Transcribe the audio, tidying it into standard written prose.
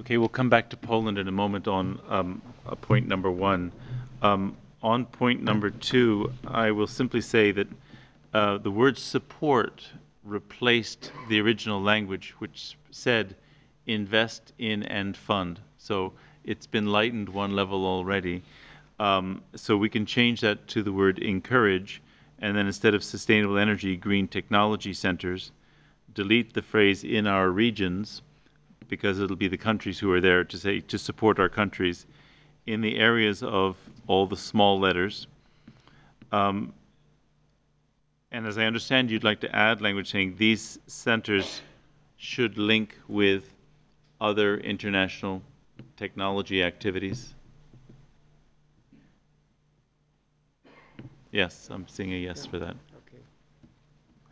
Okay, we'll come back to Poland in a moment on point number one. On point number two, I will simply say that the word support replaced the original language, which said invest in and fund. So it's been lightened one level already. So we can change that to the word encourage, and then instead of sustainable energy, green technology centers, delete the phrase in our regions, because it'll be the countries who are there to say to support our countries in the areas of all the small letters. And as I understand, you'd like to add language saying these centers should link with other international technology activities. Yes, I'm seeing a yes for that.